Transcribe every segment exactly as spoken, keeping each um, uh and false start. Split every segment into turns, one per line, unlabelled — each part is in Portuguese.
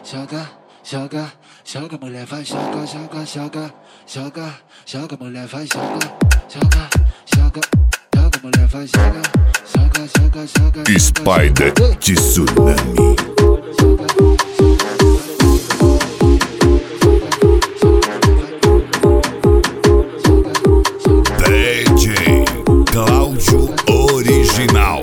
joga, joga, joga, mulher vai, joga, joga, joga, joga, joga, mulher vai, joga, joga, joga, joga, mulher vai, joga, joga, joga, joga.
Spider Tsunami. D J Cláudio Original.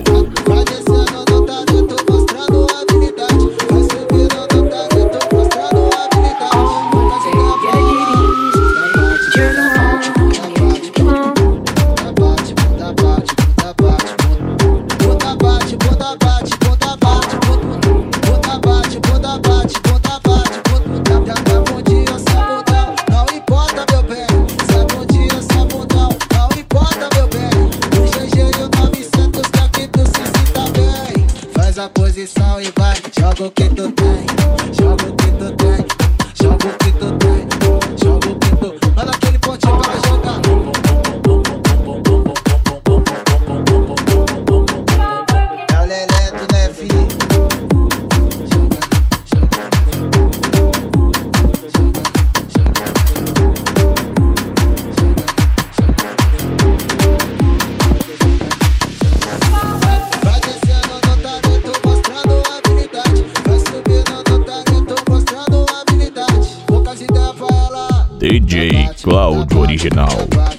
A posição e vai, joga o que tu tem, joga o que tu tem, joga o que tu tem, joga o que tu. Manda aquele pontinho pra jogar. É o Leleto, né, filho? Joga, joga, vai descendo no talento, mostrando habilidade. Vai subindo no talento, mostrando habilidade. Poucas ideias pra ela.
D J Cláudio Original.